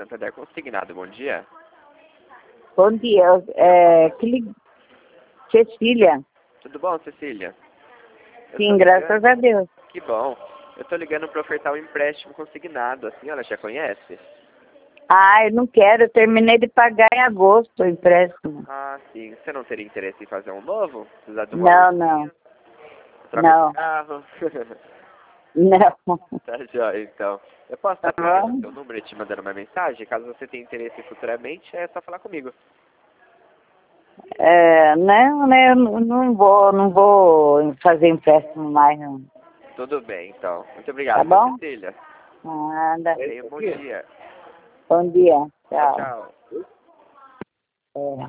Santander Consignado, bom dia. Bom dia, Cecília. Tudo bom, Cecília? Sim, graças a Deus. Que bom. Eu tô ligando para ofertar um empréstimo consignado. A senhora já conhece? Ah, eu não quero, eu terminei de pagar em agosto o empréstimo. Ah, sim. Você não teria interesse em fazer um novo? Precisar de um Não. troca Não. de carro? Não. Tá jóia, então. Eu posso Tá estar pegando bom? seu número e te mandando uma mensagem? Caso você tenha interesse futuramente, é só falar comigo. Não, né, eu não vou fazer empréstimo mais, não. Tudo bem, então. Muito Tá obrigado, bom? Cecília. Nada. Tenha um bom dia. Bom dia. Tchau, Tchau. tchau. É.